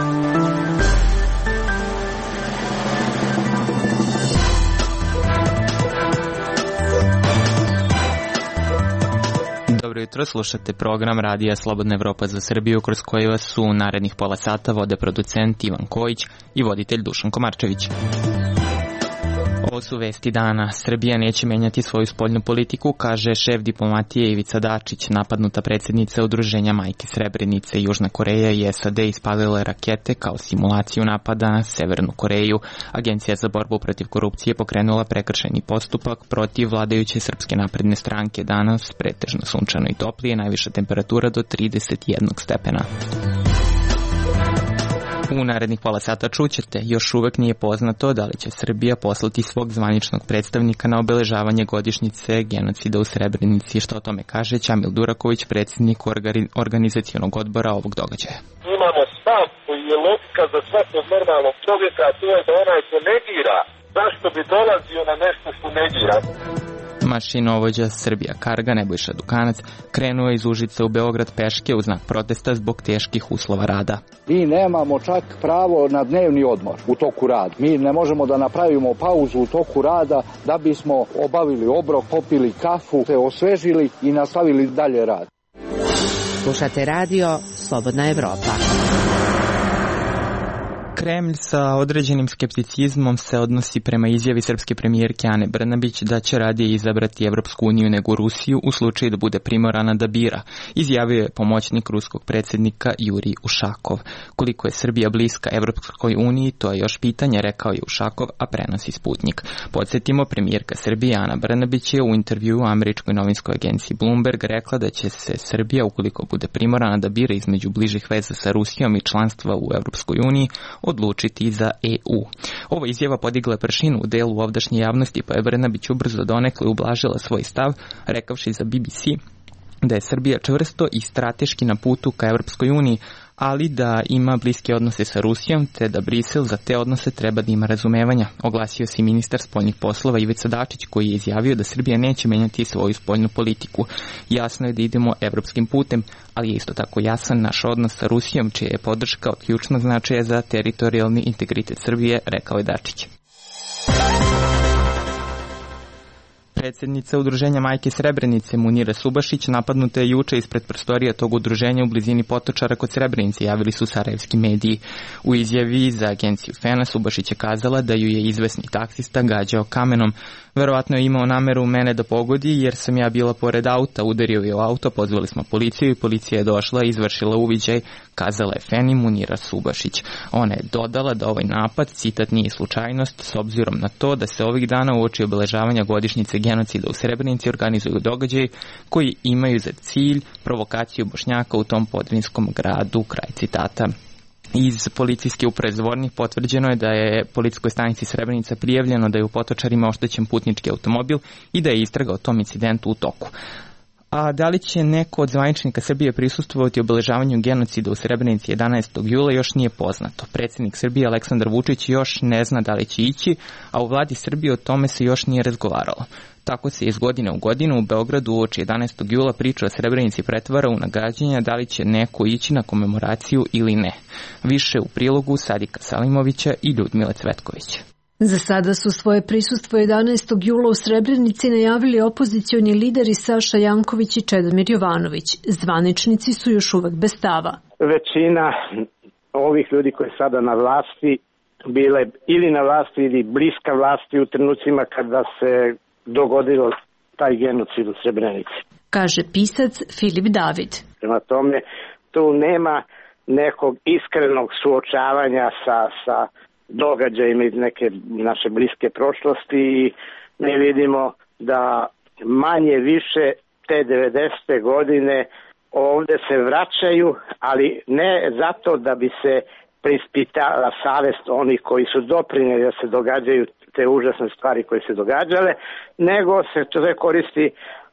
Dobro jutro, slušate program Radija Slobodna Evropa za Srbiju, kroz koji vas su u narednih pola sata vode producent Ivan Kojić i voditelj Dušan Komarčević. Ovo su vesti dana. Srbija neće menjati svoju spoljnu politiku, kaže šef diplomatije Ivica Dačić. Napadnuta predsjednica Udruženja Majke Srebrenice, Južna Koreja i SAD ispalile rakete kao simulaciju napada na Severnu Koreju. Agencija za borbu protiv korupcije pokrenula prekršajni postupak protiv vladajuće Srpske napredne stranke. Danas pretežno sunčano i toplije, najviša temperatura do 31 stepena. U narednih pola sata čućete, još uvek nije poznato da li će Srbija poslati svog zvaničnog predstavnika na obeležavanje godišnjice genocida u Srebrenici. Što o tome kaže Ćamil Duraković, predsjednik organizacionog odbora ovog događaja. Imamo stav koji je logika za svakog normalnog čovjeka, a to je da onaj ko negira, zašto bi dolazio na nešto što negira? Mašinovođa Srbija Karga Nebojša Dukanac krenuo je iz Užica u Beograd peške u znak protesta zbog teških uslova rada. Mi nemamo čak pravo na dnevni odmor u toku rada. Mi ne možemo da napravimo pauzu u toku rada da bismo obavili obrok, popili kafu, se osvežili i nastavili dalje rad. Slušate radio Slobodna Evropa. Kremlj sa određenim skepticizmom se odnosi prema izjavi srpske premijerke Ane Brnabić da će radije izabrati Evropsku uniju nego Rusiju u slučaju da bude primorana da bira, izjavio je pomoćnik ruskog predsjednika Jurij Ušakov. Koliko je Srbija bliska Evropskoj uniji, to je još pitanje, rekao je Ušakov, a prenosi Sputnik. Podsjetimo, premijerka Srbije Ana Brnabić je u intervjuu u američkoj novinskoj agenciji Bloomberg rekla da će se Srbija, ukoliko bude primorana da bira između bližih veza sa Rusijom i članstva u Evropskoj uniji, odlučiti za EU. Ova izjava podigla pršinu u delu ovdašnje javnosti, pa je Brnabić ubrzo donekle ublažila svoj stav, rekavši za BBC da je Srbija čvrsto i strateški na putu ka Evropskoj uniji, ali da ima bliske odnose sa Rusijom, te da Brisel za te odnose treba da ima razumevanja. Oglasio se i ministar spoljnih poslova Ivica Dačić, koji je izjavio da Srbija neće menjati svoju spoljnu politiku. Jasno je da idemo evropskim putem, ali je isto tako jasan naš odnos sa Rusijom, čija je podrška od ključnog značaja za teritorijalni integritet Srbije, rekao je Dačić. Predsjednica Udruženja Majke Srebrenice Munira Subašić napadnuta je juče ispred prostorija tog udruženja u blizini Potočara kod Srebrenice, javili su sarajevski mediji. U izjavi za agenciju FENA Subašić je kazala da ju je izvesni taksista gađao kamenom. Verovatno je imao nameru mene da pogodi jer sam ja bila pored auta, udario je u auto, pozvali smo policiju i policija je došla i izvršila uviđaj, kazala je Feni Munira Subašić. Ona je dodala da ovaj napad, citat, nije slučajnost, s obzirom na to da se ovih dana uoči obeležavanja godišnjice genocida u Srebrenici organizuju događaji koji imaju za cilj provokaciju Bošnjaka u tom podrinskom gradu, kraj citata. Iz policijske uprave Zvornik potvrđeno je da je policijskoj stanici Srebrenica prijavljeno da je u Potočarima oštećen putnički automobil i da je istraga o tom incidentu u toku. A da li će neko od zvaničnika Srbije prisustvovati obeležavanju genocida u Srebrenici 11. jula još nije poznato. Predsjednik Srbije Aleksandar Vučić još ne zna da li će ići, a u vladi Srbije o tome se još nije razgovaralo. Tako se iz godine u godinu u Beogradu uoči 11. jula priča o Srebrenici pretvara u nagađanja da li će neko ići na komemoraciju ili ne. Više u prilogu Sadika Salimovića i Ljudmile Cvetković. Za sada su svoje prisustvo 11. jula u Srebrenici najavili opozicioni lideri Saša Janković i Čedomir Jovanović. Zvaničnici su još uvek bez stava. Većina ovih ljudi koji sada na vlasti bile ili na vlasti ili bliska vlasti u trenucima kada se dogodilo taj genocid u Srebrenici. Kaže pisac Filip David. Prema tome, tu nema nekog iskrenog suočavanja sa događajima iz neke naše bliske prošlosti i mi vidimo da manje više te 90. godine ovde se vraćaju, ali ne zato da bi se preispitala savest onih koji su doprinijeli da se događaju te užasne stvari koje se događale, nego se to koristi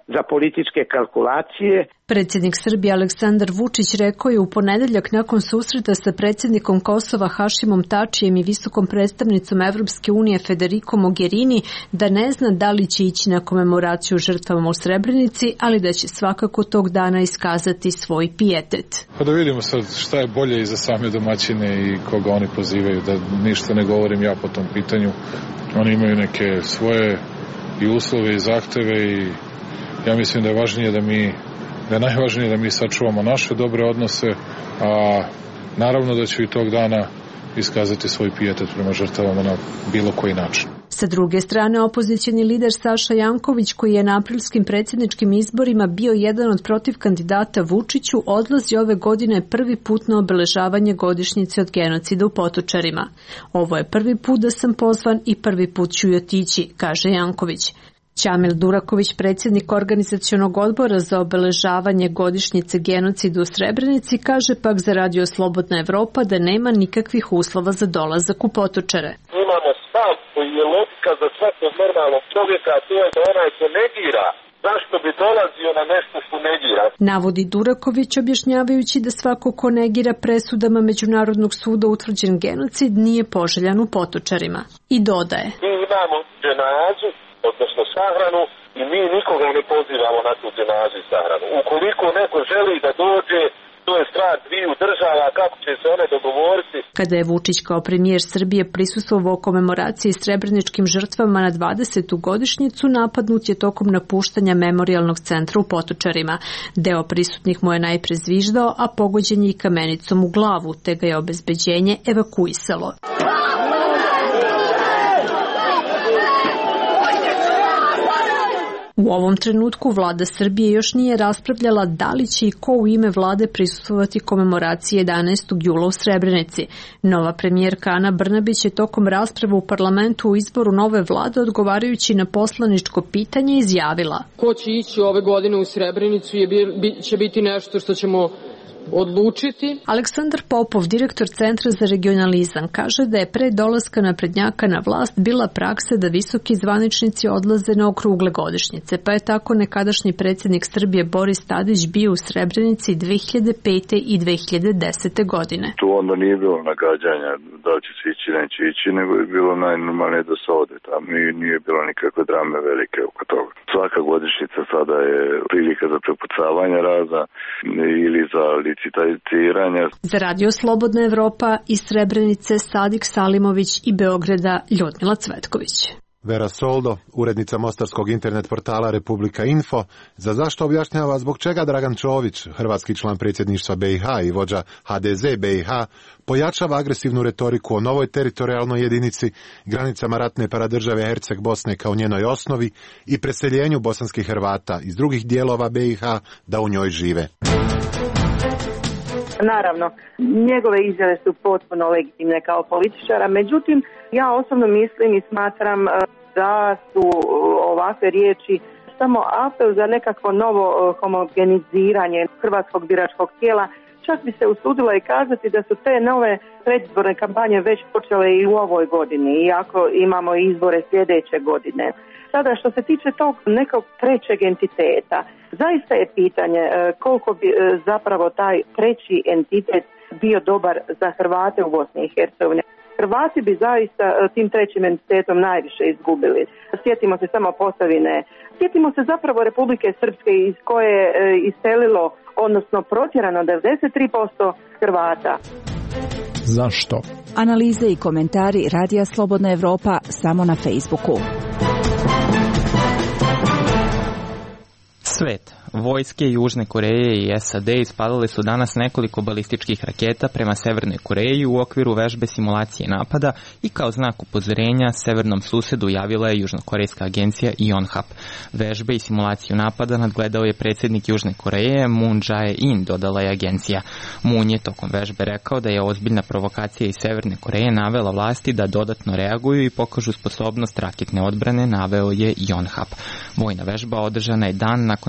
za političke kalkulacije. Predsjednik Srbije Aleksandar Vučić rekao je u ponedeljak nakon susreta sa predsjednikom Kosova Hašimom Tačijem i visokom predstavnicom Evropske unije Federico Mogherini da ne zna da li će ići na komemoraciju žrtvama u Srebrenici, ali da će svakako tog dana iskazati svoj pijetet. Pa da vidimo sad šta je bolje i za same domaćine i koga oni pozivaju, da ništa ne govorim ja po tom pitanju. Oni imaju neke svoje i uslove i zahteve i ja mislim da je važnije da je najvažnije da mi sačuvamo naše dobre odnose, a naravno da ću i tog dana iskazati svoj pijetet prema žrtvama na bilo koji način. Sa druge strane, opozicioni lider Saša Janković, koji je na aprilskim predsjedničkim izborima bio jedan od protiv kandidata Vučiću, odlazi ove godine prvi put na obeležavanje godišnjice od genocida u Potočarima. Ovo je prvi put da sam pozvan i prvi put ću i otići, kaže Janković. Ćamil Duraković, predsjednik organizacionog odbora za obeležavanje godišnjice genocida u Srebrenici, kaže pak za Radio Slobodna Evropa da nema nikakvih uslova za dolazak u Potočare. Imamo stav koji je logika za svakog normalnog čovjeka, a to je da onaj ko negira, zašto bi dolazio na nešto što negira? Navodi Duraković objašnjavajući da svako ko negira presudama Međunarodnog suda utvrđen genocid nije poželjan u Potočarima. I dodaje. Mi imamo dženazu, odnosno sahranu, i mi nikoga ne pozivamo na tu dženazu i sahranu. Ukoliko neko želi da dođe, to je stvar dviju država, kako će se one dogovoriti. Kada je Vučić kao premijer Srbije prisustvovao komemoraciji srebreničkim žrtvama na 20. godišnjicu, napadnut je tokom napuštanja memorijalnog centra u Potočarima. Deo prisutnih mu je najpre zviždao, a pogođen je i kamenicom u glavu, te ga je obezbeđenje evakuisalo. U ovom trenutku vlada Srbije još nije raspravljala da li će i ko u ime vlade prisustvovati komemoraciji 11. jula u Srebrenici. Nova premijerka Ana Brnabić je tokom rasprave u parlamentu o izboru nove vlade odgovarajući na poslaničko pitanje izjavila. Ko će ići ove godine u Srebrenicu će biti nešto što ćemo odlučiti. Aleksandar Popov, direktor Centra za regionalizam, kaže da je pre dolaska naprednjaka na vlast bila praksa da visoki zvaničnici odlaze na okrugle godišnjice, pa je tako nekadašnji predsjednik Srbije Boris Tadić bio u Srebrenici 2005. i 2010. godine. Tu onda nije bilo nagađanja da će se ići, neće ići, nego je bilo najnormalnije da se ode tamo i nije bilo nikakve drame velike oko toga. Svaka godišnjica sada je prilika za prepucavanje raza ili za licitiranje. Za Radio Slobodna Evropa iz Srebrenice Sadik Salimović i Beograda Ljudmila Cvetković. Vera Soldo, urednica mostarskog internet portala Republika Info, za zašto objašnjava zbog čega Dragan Čović, hrvatski član predsjedništva BiH i vođa HDZ BiH, pojačava agresivnu retoriku o novoj teritorijalnoj jedinici, granicama ratne paradržave Herceg Bosne kao njenoj osnovi i preseljenju bosanskih Hrvata iz drugih dijelova BiH da u njoj žive. Naravno, njegove izjave su potpuno legitimne kao političara, međutim, ja osobno mislim i smatram da su ovakve riječi samo apel za nekakvo novo homogeniziranje hrvatskog biračkog tijela. Čak bi se usudila i kazati da su te nove predizborne kampanje već počele i u ovoj godini, iako imamo izbore sljedeće godine. Sada što se tiče tog nekog trećeg entiteta, zaista je pitanje koliko bi zapravo taj treći entitet bio dobar za Hrvate u Bosni i Hercegovini. Hrvati bi zaista tim trećim entitetom najviše izgubili. Sjetimo se samo Posavine, sjetimo se zapravo Republike Srpske iz koje je iselilo, odnosno protjerano 93% Hrvata. Zašto? Analize i komentari Radija Slobodna Evropa samo na Facebooku. Svet. Vojske Južne Koreje i SAD ispalile su danas nekoliko balističkih raketa prema Severnoj Koreji u okviru vežbe simulacije napada i kao znak upozorenja severnom susedu javila je južnokorejska agencija Yonhap. Vežbe i simulaciju napada nadgledao je predsjednik Južne Koreje Moon Jae-in, dodala je agencija. Moon je tokom vežbe rekao da je ozbiljna provokacija iz Severne Koreje navela vlasti da dodatno reaguju i pokažu sposobnost raketne odbrane, naveo je Yonhap. Vojna vežba održana je dan nakon što je Severna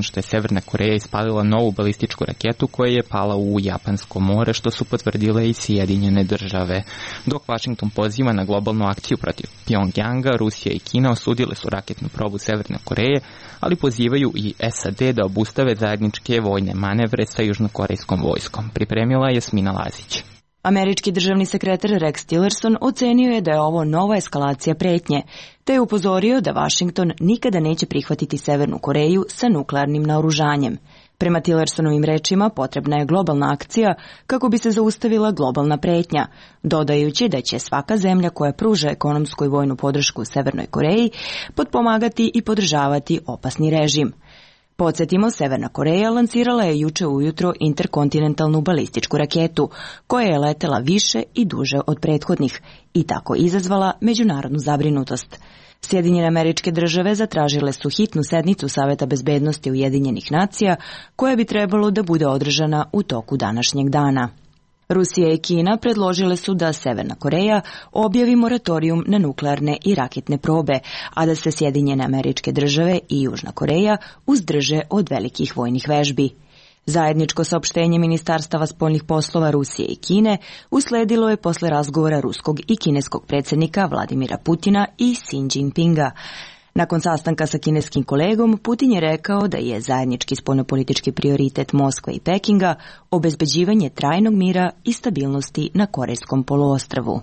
Severna Koreja ispalila novu balističku raketu koja je pala u Japansko more, što su potvrdile i Sjedinjene države. Dok Washington poziva na globalnu akciju protiv Pjongjanga, Rusija i Kina osudile su raketnu probu Severne Koreje, ali pozivaju i SAD da obustave zajedničke vojne manevre sa južnokorejskom vojskom. Pripremila je Jasmina Lazić. Američki državni sekretar Rex Tillerson ocenio je da je ovo nova eskalacija pretnje, te je upozorio da Washington nikada neće prihvatiti Severnu Koreju sa nuklearnim naoružanjem. Prema Tillersonovim rečima potrebna je globalna akcija kako bi se zaustavila globalna pretnja, dodajući da će svaka zemlja koja pruža ekonomsku i vojnu podršku Severnoj Koreji potpomagati i podržavati opasni režim. Podsjetimo, Severna Koreja lansirala je juče ujutro interkontinentalnu balističku raketu, koja je letela više i duže od prethodnih i tako izazvala međunarodnu zabrinutost. Sjedinjene Američke Države zatražile su hitnu sednicu Saveta bezbednosti Ujedinjenih nacija, koja bi trebalo da bude održana u toku današnjeg dana. Rusija i Kina predložile su da Severna Koreja objavi moratorijum na nuklearne i raketne probe, a da se Sjedinjene Američke Države i Južna Koreja uzdrže od velikih vojnih vežbi. Zajedničko saopštenje Ministarstava spoljnih poslova Rusije i Kine usledilo je posle razgovora ruskog i kineskog predsjednika Vladimira Putina i Xi Jinpinga. Nakon sastanka sa kineskim kolegom, Putin je rekao da je zajednički spoljnopolitički prioritet Moskve i Pekinga obezbeđivanje trajnog mira i stabilnosti na Korejskom poluostrvu.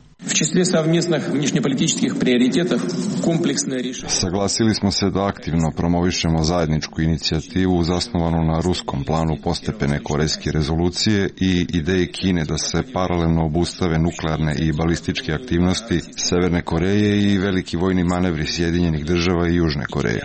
Saglasili smo se da aktivno promovišemo zajedničku inicijativu zasnovanu na ruskom planu postepene korejske rezolucije i ideji Kine da se paralelno obustave nuklearne i balističke aktivnosti Severne Koreje i veliki vojni manevri Sjedinjenih država i Južne Koreje.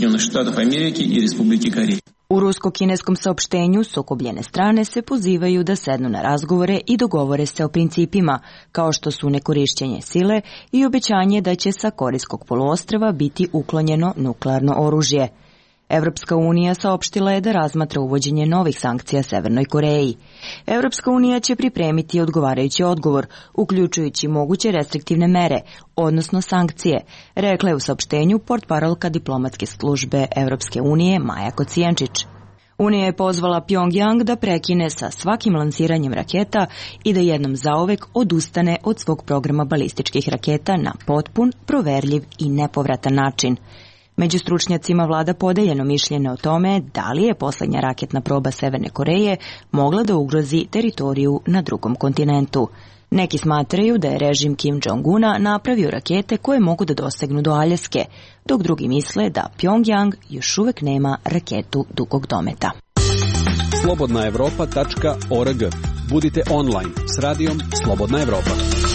U rusko-kineskom saopštenju sukobljene strane se pozivaju da sednu na razgovore i dogovore se o principima, kao što su nekorišćenje sile i obećanje da će sa Korejskog poluostrva biti uklonjeno nuklearno oružje. Evropska unija saopštila je da razmatra uvođenje novih sankcija Severnoj Koreji. Evropska unija će pripremiti odgovarajući odgovor, uključujući moguće restriktivne mere, odnosno sankcije, rekla je u saopštenju portparolka diplomatske službe Evropske unije Maja Kocijančić. Unija je pozvala Pjongjang da prekine sa svakim lansiranjem raketa i da jednom zauvek odustane od svog programa balističkih raketa na potpun, proverljiv i nepovratan način. Među stručnjacima vlada podeljeno mišljenje o tome da li je poslednja raketna proba Severne Koreje mogla da ugrozi teritoriju na drugom kontinentu. Neki smatraju da je režim Kim Jong-una napravio rakete koje mogu da dosegnu do Aljaske, dok drugi misle da Pjongjang još uvek nema raketu dugog dometa. Slobodnaevropa.org. Budite online s radijom Slobodna Evropa.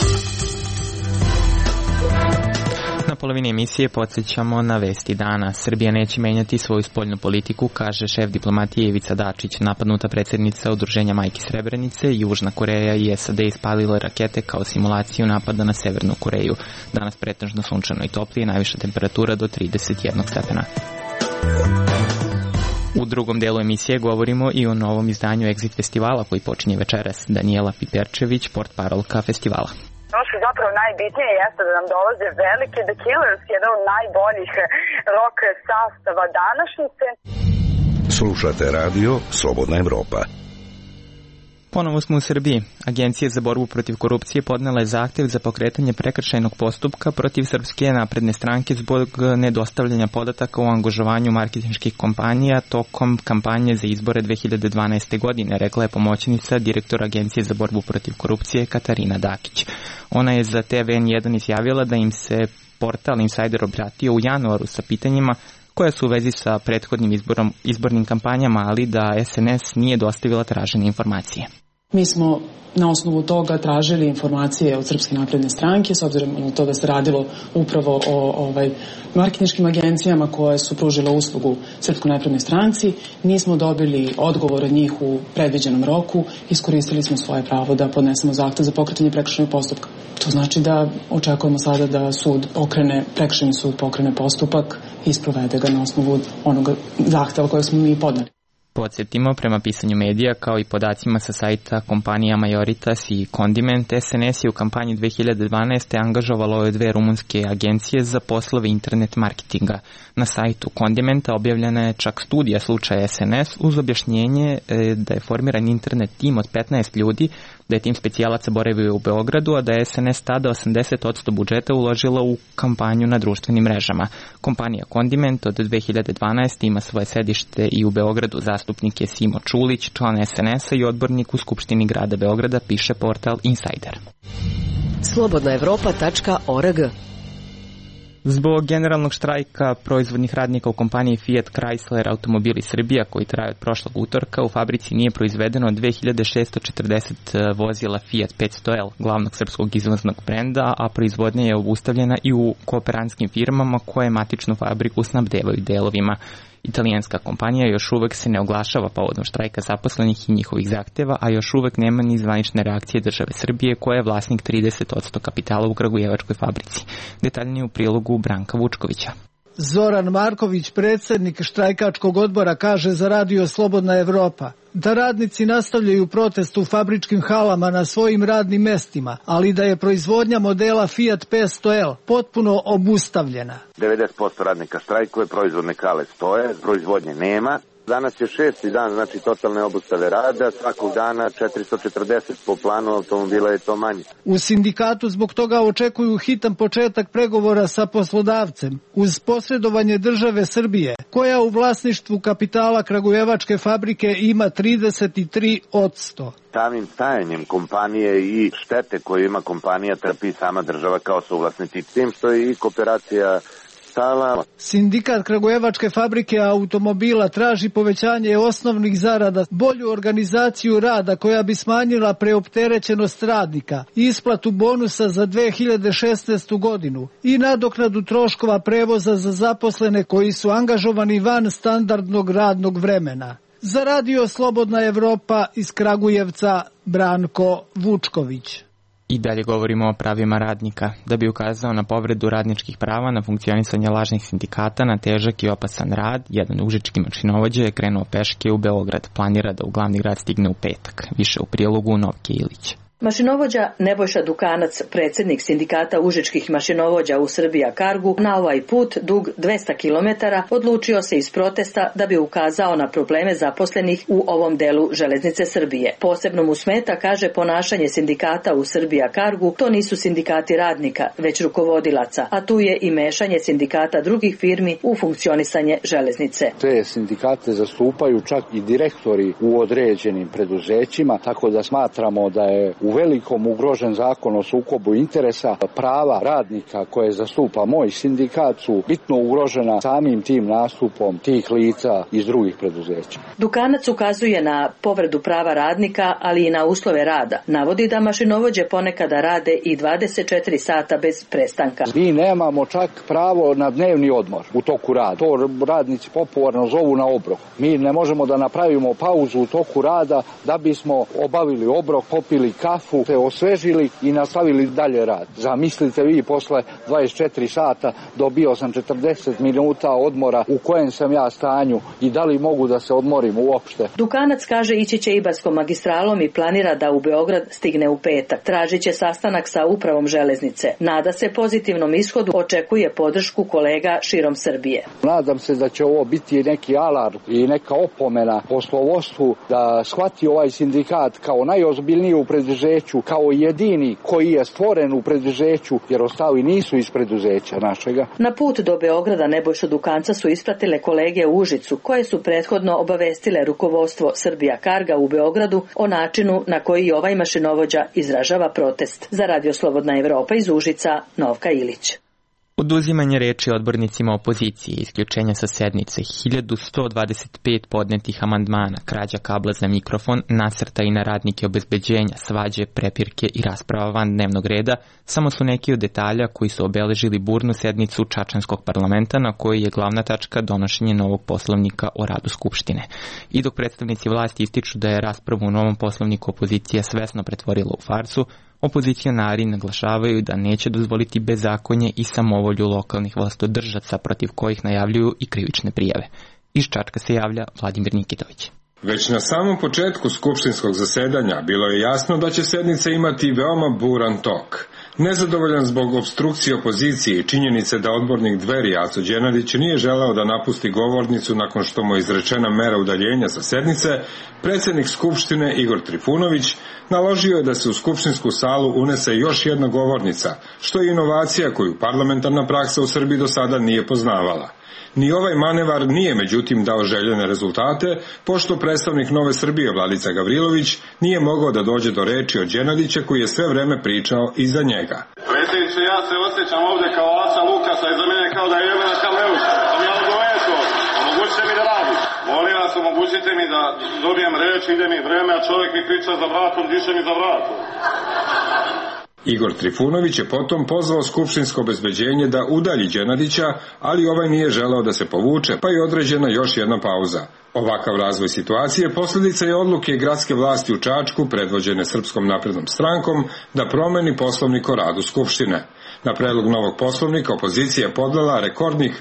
Na polovini emisije podsjećamo na vesti dana. Srbija neće menjati svoju spoljnu politiku, kaže šef diplomatije Ivica Dačić. Napadnuta predsjednica Udruženja Majki Srebrenice, Južna Koreja i SAD ispalile rakete kao simulaciju napada na Severnu Koreju. Danas pretežno sunčano i toplije, najviša temperatura do 31 stepena. U drugom delu emisije govorimo i o novom izdanju Exit festivala koji počinje večeras. Daniela Piperčević, portparolka festivala. Ono što je zapravo najbitnije jeste da nam dolaze veliki The Killers, jedan od najboljih rock sastava današnjice. Slušate radio Slobodna Evropa. Ponovo smo u Srbiji. Agencija za borbu protiv korupcije podnela je zahtev za pokretanje prekršajnog postupka protiv Srpske napredne stranke zbog nedostavljanja podataka o angažovanju marketinških kompanija tokom kampanje za izbore 2012. godine, rekla je pomoćnica direktora Agencije za borbu protiv korupcije Katarina Dakić. Ona je za TV N1 izjavila da im se portal Insider obratio u januaru sa pitanjima koja su u vezi sa prethodnim izbornim kampanjama, ali da SNS nije dostavila tražene informacije. Mi smo na osnovu toga tražili informacije od Srpske napredne stranke, s obzirom na to da se radilo upravo o marketinškim agencijama koje su pružile uslugu Srpskoj naprednoj stranci. Nismo dobili odgovor od njih u predviđenom roku, iskoristili smo svoje pravo da podnesemo zahtev za pokretanje prekršajnog postupka. To znači da očekujemo sada da prekršajni sud pokrene postupak i sprovede ga na osnovu onoga zahteva kojeg smo mi podneli. Podsjetimo, prema pisanju medija kao i podacima sa sajta kompanija Majoritas i Condiment, SNS je u kampanji 2012. angažovalo ove dve rumunske agencije za poslove internet marketinga. Na sajtu Condimenta objavljena je čak studija slučaja SNS uz objašnjenje da je formiran internet tim od 15 ljudi, da je tim specijalaca boravio u Beogradu, a da je SNS tada 80% budžeta uložila u kampanju na društvenim mrežama. Kompanija Condiment od 2012. ima svoje sedište i u Beogradu. Zastupnik je Simo Čulić, član SNS-a i odbornik u Skupštini grada Beograda, piše portal Insider. Slobodnaevropa.org. Zbog generalnog štrajka proizvodnih radnika u kompaniji Fiat Chrysler Automobili Srbija, koji traje od prošlog utorka, u fabrici nije proizvedeno 2640 vozila Fiat 500L, glavnog srpskog izvoznog brenda, a proizvodnja je obustavljena i u kooperantskim firmama koje matičnu fabriku snabdevaju delovima. Italijanska kompanija još uvek se ne oglašava povodom štrajka zaposlenih i njihovih zahteva, a još uvek nema ni zvanične reakcije države Srbije, koja je vlasnik 30% kapitala u kragujevačkoj fabrici. Detaljnije u prilogu Branka Vučkovića. Zoran Marković, predsjednik štrajkačkog odbora, kaže za Radio Slobodna Evropa da radnici nastavljaju protest u fabričkim halama na svojim radnim mestima, ali da je proizvodnja modela Fiat 500L potpuno obustavljena. 90% radnika štrajkuje, proizvodne hale stoje, proizvodnje nema. Danas je 6. dan, znači totalne obustave rada, svakog dana 440 po planu automobila je to manje. U sindikatu zbog toga očekuju hitan početak pregovora sa poslodavcem uz posredovanje države Srbije, koja u vlasništvu kapitala kragujevačke fabrike ima 33%. Samim stajanjem kompanije i štete koje ima kompanija trpi sama država kao suvlasnici, tim što je i kooperacija. Sindikat kragujevačke fabrike automobila traži povećanje osnovnih zarada, bolju organizaciju rada koja bi smanjila preopterećenost radnika, isplatu bonusa za 2016. godinu i nadoknadu troškova prevoza za zaposlene koji su angažovani van standardnog radnog vremena. Za Radio Slobodna Evropa iz Kragujevca, Branko Vučković. I dalje govorimo o pravima radnika. Da bi ukazao na povredu radničkih prava, na funkcionisanje lažnih sindikata, na težak i opasan rad, jedan užički mašinovođa je krenuo peške u Beograd. Planira da u glavni grad stigne u petak. Više u prilogu Novke Ilić. Mašinovođa Nebojša Dukanac, predsjednik sindikata užičkih mašinovođa u Srbija Kargu, na ovaj put dug 200 km odlučio se iz protesta da bi ukazao na probleme zaposlenih u ovom delu železnice Srbije. Posebno mu smeta, kaže, ponašanje sindikata u Srbija Kargu. To nisu sindikati radnika, već rukovodilaca, a tu je i mešanje sindikata drugih firmi u funkcionisanje železnice. Te sindikate zastupaju čak i direktori u određenim preduzećima, tako da smatramo da je u velikom ugrožen zakon o sukobu interesa. Prava radnika koje zastupa moj sindikat su bitno ugrožena samim tim nastupom tih lica iz drugih preduzeća. Dukanac ukazuje na povredu prava radnika, ali i na uslove rada. Navodi da mašinovođe ponekada rade i 24 sata bez prestanka. Mi nemamo čak pravo na dnevni odmor u toku rada. To radnici popularno zovu na obrok. Mi ne možemo da napravimo pauzu u toku rada da bismo obavili obrok, popili kafu, se osvežili i nastavili dalje rad. Zamislite vi, posle 24 sata dobio sam 40 minuta odmora, u kojem sam ja stanju i da li mogu da se odmorim uopšte. Dukanac kaže ići će Ibarskom magistralom i planira da u Beograd stigne u petak. Tražit će sastanak sa upravom železnice. Nada se pozitivnom ishodu, očekuje podršku kolega širom Srbije. Nadam se da će ovo biti neki alarm i neka opomena poslovodstvu da shvati ovaj sindikat kao najozbiljniji u preduzeću, kao jedini koji je stvoren u preduzeću, jer ostali nisu iz preduzeća našega. Na put do Beograda Nebojšu Dukanca su ispratile kolege u Užicu, koje su prethodno obavestile rukovodstvo Srbija Karga u Beogradu o načinu na koji ovaj mašinovođa izražava protest. Za Radio Slobodna Evropa iz Užica, Novka Ilić. Oduzimanje reči odbornicima opozicije, isključenja sa sednice, 1125 podnetih amandmana, krađa kabla za mikrofon, nasrtaji na radnike obezbeđenja, svađe, prepirke i rasprava van dnevnog reda, samo su neki od detalja koji su obeležili burnu sednicu Čačanskog parlamenta, na kojoj je glavna tačka donošenje novog poslovnika o radu Skupštine. I dok predstavnici vlasti ističu da je raspravu u novom poslovniku opozicija svesno pretvorila u farsu, opozicionari naglašavaju da neće dozvoliti bezakonje i samovolju lokalnih vlastodržaca protiv kojih najavljuju i krivične prijave. Iz Čačka se javlja Vladimir Nikitović. Već na samom početku skupštinskog zasedanja bilo je jasno da će sednica imati veoma buran tok. Nezadovoljan zbog opstrukcije opozicije i činjenice da odbornik Dveri Aco Đenadić nije želeo da napusti govornicu nakon što mu je izrečena mera udaljenja sa sednice, predsjednik Skupštine Igor Trifunović naložio je da se u skupštinsku salu unese još jedna govornica, što je inovacija koju parlamentarna praksa u Srbiji do sada nije poznavala. Ni ovaj manevar nije međutim dao željene rezultate, pošto predstavnik Nove Srbije Vladica Gavrilović nije mogao da dođe do reči od Đenadića koji je sve vreme pričao iza njega. Predsjedniče, ja se osjećam ovdje kao Aca Lukasa, iza mene kao da je Jevena Kamleuša. Sam ja odgoveto, omogućite mi da radim. Molim vas, omogućite mi da dobijem reč, ide mi vreme, a čovjek mi priča za vratom, diše mi za vratom. Igor Trifunović je potom pozvao skupštinsko obezbeđenje da udalji Đenadića, ali ovaj nije želeo da se povuče, pa je određena još jedna pauza. Ovakav razvoj situacije posljedica je odluke gradske vlasti u Čačku, predvođene Srpskom naprednom strankom, da promeni poslovnik o radu Skupštine. Na predlog novog poslovnika opozicija je podnela rekordnih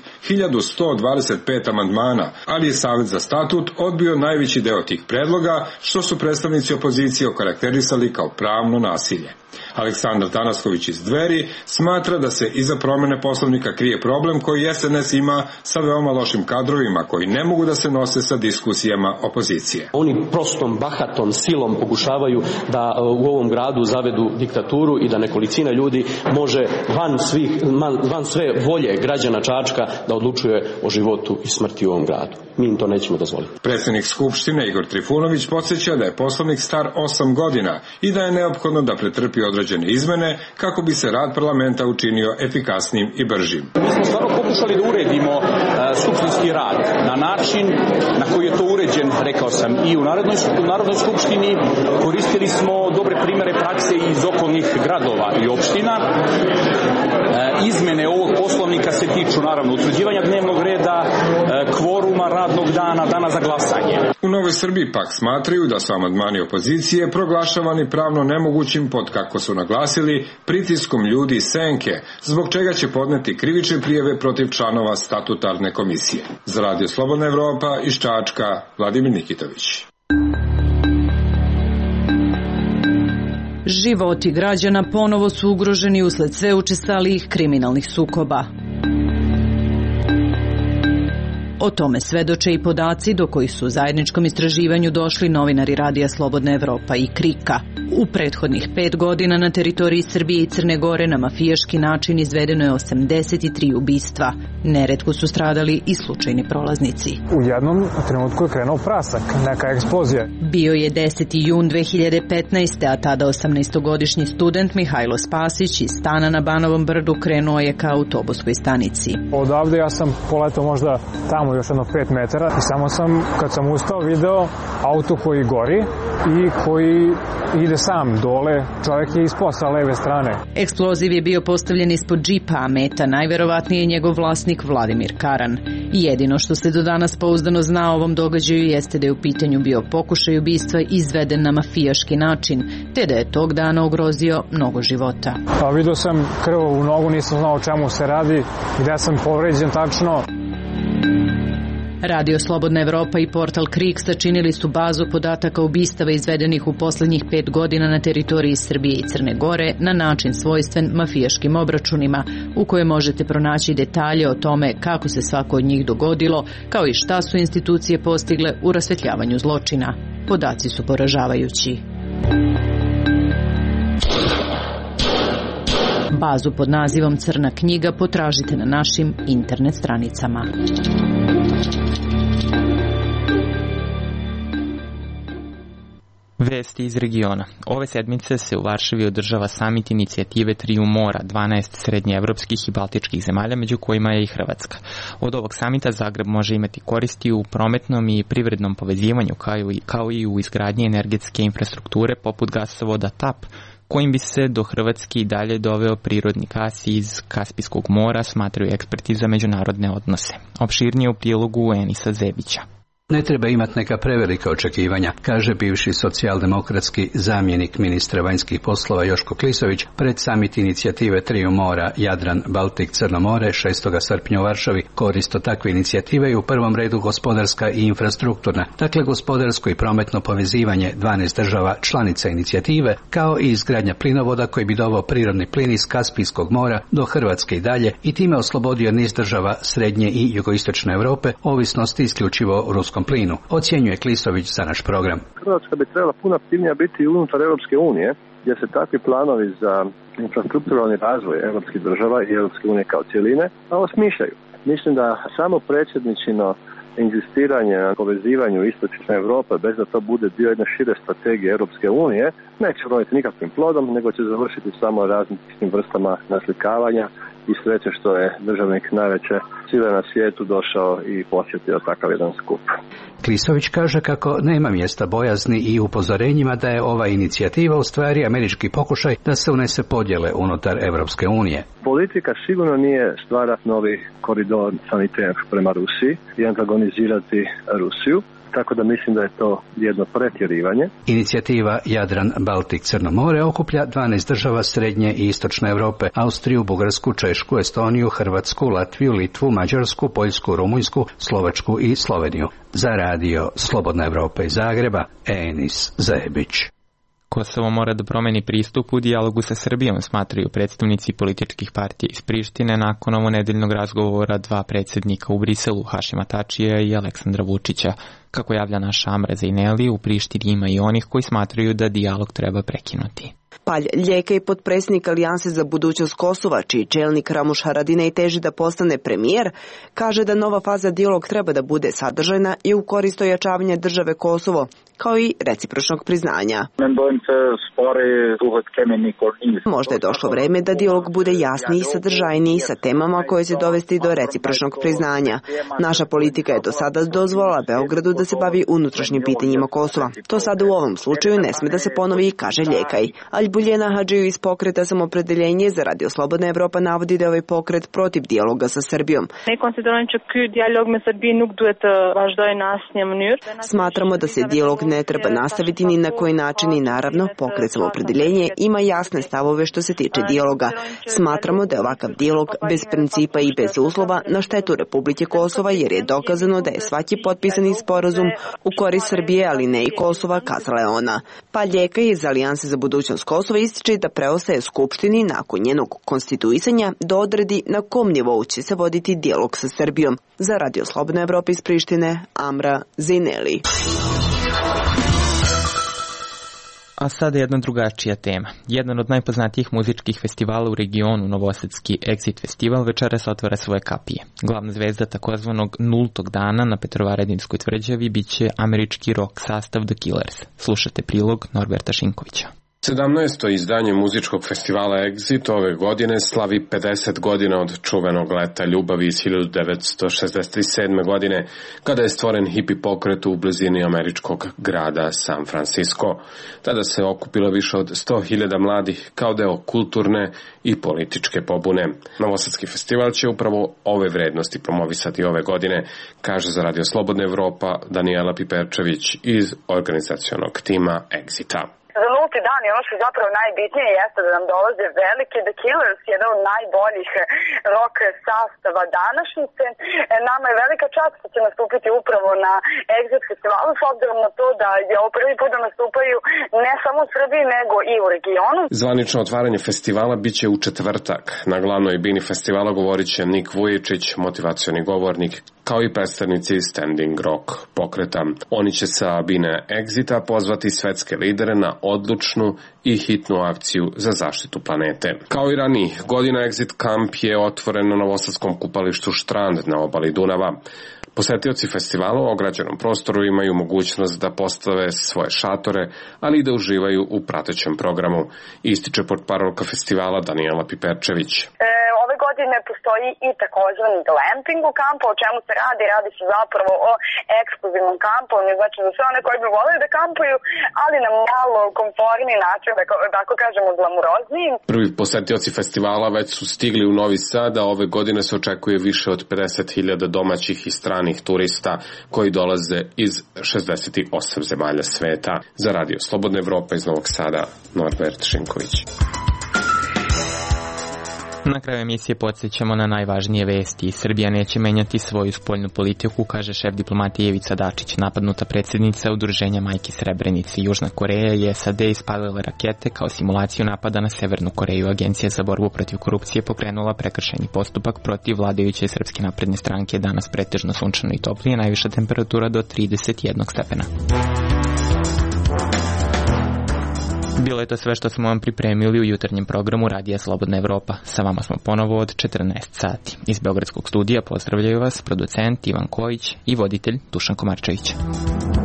1125 amandmana, ali je Savet za statut odbio najveći deo tih predloga, što su predstavnici opozicije okarakterisali kao pravno nasilje. Aleksandar Tanasković iz Dveri smatra da se iza promene poslovnika krije problem koji SNS ima sa veoma lošim kadrovima koji ne mogu da se nose sa diskusijama opozicije. Oni prostom, bahatom silom pokušavaju da u ovom gradu zavedu diktaturu i da nekolicina ljudi može van sve volje građana Čačka da odlučuje o životu i smrti u ovom gradu. Mi im to nećemo dozvoliti. Predsjednik Skupštine Igor Trifunović podsjeća da je poslovnik star 8 godina i da je neophodno da pretrpi određene izmene kako bi se rad parlamenta učinio efikasnijim i bržim. Mi smo stvarno pokušali da uredimo skupštinski rad na način na koji je to uređen, rekao sam, i u Narodnoj skupštini. Koristili smo dobre primere prakse iz okolnih gradova i opština. Izmene ovog poslovnika se tiču naravno utvrđivanja dnevnog reda, kvoruma radnog dana, dana za glasanje. U Novoj Srbiji pak smatraju da su amandmani opozicije proglašavani pravno nemogućim pod, kako su naglasili, pritiskom ljudi iz senke, zbog čega će podneti krivične prijave protiv članova statutarne komisije. Za Radio Slobodna Evropa iz Čačka, Vladimir Nikitović. Životi građana ponovo su ugroženi usled sve učestalijih kriminalnih sukoba. O tome svedoče i podaci do kojih su u zajedničkom istraživanju došli novinari Radija Slobodna Evropa i KRIK-a. U prethodnih 5 godina na teritoriji Srbije i Crne Gore na mafijaški način izvedeno je 83 ubistva. Neretko su stradali i slučajni prolaznici. U jednom trenutku je krenuo prasak, neka eksplozija. Bio je 10. jun 2015. a tada 18-godišnji student Mihajlo Spasić iz stana na Banovom brdu krenuo je ka autobuskoj stanici. Odavde ja sam poletao možda tamo još jedno 5 metara i samo sam, kad sam ustao, video auto koji gori i koji ide sam dole, čovjek je ispao sa leve strane. Eksploziv je bio postavljen ispod džipa, a meta najverovatnije je njegov vlasnik Vladimir Karan. Jedino što se do danas pouzdano zna o ovom događaju jeste da je u pitanju bio pokušaj ubistva izveden na mafijaški način, te da je tog dana ugrozio mnogo života. Pa vidio sam krv u nogu, nisam znao o čemu se radi, gde sam povređen tačno. Radio Slobodna Evropa i portal KRIK sačinili su bazu podataka ubistava izvedenih u poslednjih 5 godina na teritoriji Srbije i Crne Gore na način svojstven mafijaškim obračunima, u kojoj možete pronaći detalje o tome kako se svako od njih dogodilo, kao i šta su institucije postigle u rasvetljavanju zločina. Podaci su poražavajući. Bazu pod nazivom Crna knjiga potražite na našim internet stranicama. Vesti iz regiona. Ove sedmice se u Varšavi održava samit inicijative Triju mora, 12 srednjeevropskih i baltičkih zemalja, među kojima je i Hrvatska. Od ovog samita Zagreb može imati koristi u prometnom i privrednom povezivanju, kao i u izgradnji energetske infrastrukture poput gasovoda TAP, kojim bi se do Hrvatske i dalje doveo prirodni gas iz Kaspijskog mora, smatraju eksperti za međunarodne odnose. Opširnije u prilogu Enisa Zebića. Ne treba imati neka prevelika očekivanja, kaže bivši socijaldemokratski zamjenik ministra vanjskih poslova Joško Klisović pred samit inicijative Triju mora Jadran, Baltik, Crno more 6. srpnja u Varšavi. Korist od takve inicijative je u prvom redu gospodarska i infrastrukturna, dakle gospodarsko i prometno povezivanje 12 država članica inicijative, kao i izgradnja plinovoda koji bi doveo prirodni plin iz Kaspijskog mora do Hrvatske i dalje i time oslobodio niz država srednje i jugoistočne Europe ovisnosti isključivo o ruskom plinu, ocjenjuje Klisović za naš program. Hrvatska bi trebala puno aktivnija biti unutar Europske unije, gdje se takvi planovi za infrastrukturalni razvoj europskih država i Europske unije kao cijeline osmišljaju. Mislim da samo predsjedničino inzistiranje na povezivanju istočne Europe bez da to bude dio jedne šire strategije Europske unije neće roditi nikakvim plodom, nego će završiti samo različitim vrstama naslikavanja i sreće što je državnik najveće sile na svijetu došao i posjetio takav jedan skup. Klisović kaže kako nema mjesta bojazni i upozorenjima da je ova inicijativa u stvari američki pokušaj da se unese podjele unutar Evropske unije. Politika sigurno nije stvarati novi koridor sanitaire prema Rusiji i antagonizirati Rusiju. Tako da mislim da je to jedno pretjerivanje. Inicijativa Jadran, Baltik, Crno more okuplja 12 država srednje i istočne Europe, Austriju, Bugarsku, Češku, Estoniju, Hrvatsku, Latviju, Litvu, Mađarsku, Poljsku, Rumunjsku, Slovačku i Sloveniju. Za radio Slobodna Evropa iz Zagreba, Enis Zebić. Kosovo mora da promeni pristup u dijalogu sa Srbijom, smatraju predstavnici političkih partija iz Prištine nakon ovonedeljnog razgovora dva predsjednika u Briselu, Hašima Tačija i Aleksandra Vučića. Kako javlja naša Amra Zejneli, u Prištini ima i onih koji smatraju da dijalog treba prekinuti. Palj Ljeka i potpredsjednik Alijanse za budućnost Kosova, čiji čelnik Ramuš Haradinaj teži da postane premijer, kaže da nova faza dijalog treba da bude sadržajna i u korist ojačavanja države Kosovo, kao i recipročnog priznanja. Možda je došlo vreme da dijalog bude jasniji i sadržajniji sa temama koje će dovesti do recipročnog priznanja. Naša politika je do sada dozvolila Beogradu da se bavi unutrašnjim pitanjima Kosova. To sada u ovom slučaju ne sme da se ponovi, kaže Ljekaj. Albuljena Hadžiju iz pokreta Samopredeljenje za Radio Slobodna Evropa navodi da je ovaj pokret protiv dijaloga sa Srbijom. Smatramo da se dijalog ne treba nastaviti ni na koji način i naravno pokret Samopredeljenje ima jasne stavove što se tiče dijaloga. Smatramo da je ovakav dijalog bez principa i bez uslova na štetu Republike Kosova jer je dokazano da je svaki potpisani sporazum u korist Srbije, ali ne i Kosova, kazala je ona. Pa Ljeka iz Alijanse za budućnost Kosova ističe da preostaje Skupštini nakon njenog konstituisanja da odredi na kom nivou će se voditi dijalog sa Srbijom. Za Radio Slobodna Evropa iz Prištine, Amra Zejneli. A sada jedna drugačija tema. Jedan od najpoznatijih muzičkih festivala u regionu, novosadski Exit festival, večeras otvara svoje kapije. Glavna zvezda takozvanog nultog dana na Petrovaradinskoj tvrđavi biće američki rock sastav The Killers. Slušate prilog Norberta Šinkovića. 17. izdanje muzičkog festivala Exit ove godine slavi 50 godina od čuvenog leta ljubavi iz 1967. godine, kada je stvoren hippie pokret u blizini američkog grada San Francisco. Tada se okupilo više od 100.000 mladih kao deo kulturne i političke pobune. Novosadski festival će upravo ove vrednosti promovisati ove godine, kaže za Radio Slobodna Evropa Danijela Piperčević iz organizacionog tima Exita. Za nulti dan i ono što je zapravo najbitnije jeste da nam dolaze veliki The Killers, jedan od najboljih rock sastava današnjice. Nama je velika čast što će nastupiti upravo na Exit festivalu, s obzirom na to da je ovo prvi put da nastupaju ne samo u Srbiji, nego i u regionu. Zvanično otvaranje festivala biće u četvrtak. Na glavnoj bini festivala govorit će Nik Vujičić, motivacioni govornik, kao i predstavnici Standing Rock pokreta. Oni će sa bine Exita pozvati svetske lidere na odlučnu i hitnu akciju za zaštitu planete. Kao i ranije, godina Exit Camp je otvoren na novosadskom kupalištu Štrand na obali Dunava. Posetioci festivala u ograđenom prostoru imaju mogućnost da postave svoje šatore, ali i da uživaju u pratećem programu, ističe portparolka festivala Danijela Piperčević. Ove godine postoji i takozvani glamping u kampu. O čemu se radi? Radi se zapravo o ekskluzivnom kampovanju, znači za sve one koji bi voleli da kampuju, ali na malo komforniji način, da tako kažemo glamurozniji. Prvi posetioci festivala već su stigli u Novi Sad, a ove godine se očekuje više od 50.000 domaćih i stranih turista koji dolaze iz 68 zemalja sveta. Za Radio Slobodna Evropa iz Novog Sada, Norbert Šinković. Na kraju emisije podsjećamo na najvažnije vesti. Srbija neće menjati svoju spoljnu politiku, kaže šef diplomatije Ivica Dačić. Napadnuta predsjednica Udruženja Majki Srebrenici. Južna Koreja i SAD ispalile rakete kao simulaciju napada na Severnu Koreju. Agencija za borbu protiv korupcije pokrenula prekršajni postupak protiv vladajuće Srpske napredne stranke. Danas pretežno sunčano i toplije, najviša temperatura do 31 stepena. Bilo je to sve što smo vam pripremili u jutarnjem programu Radija Slobodna Evropa. Sa vama smo ponovo od 14 sati. Iz Beogradskog studija pozdravljaju vas producent Ivan Kojić i voditelj Dušan Komarčević.